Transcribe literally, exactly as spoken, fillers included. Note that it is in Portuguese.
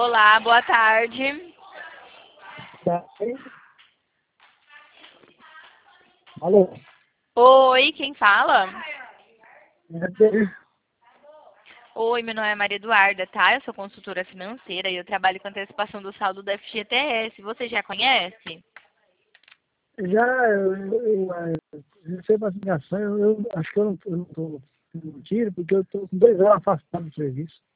Olá, boa tarde. Tá. Alô? Oi, quem fala? É, Oi, meu nome é Maria Eduarda, tá? Eu sou consultora financeira e eu trabalho com antecipação do saldo do F G T S. Você já conhece? Já eu, eu, eu recebo as ligações, eu, eu acho que eu não estou no tiro, porque eu estou com dois anos afastado do serviço.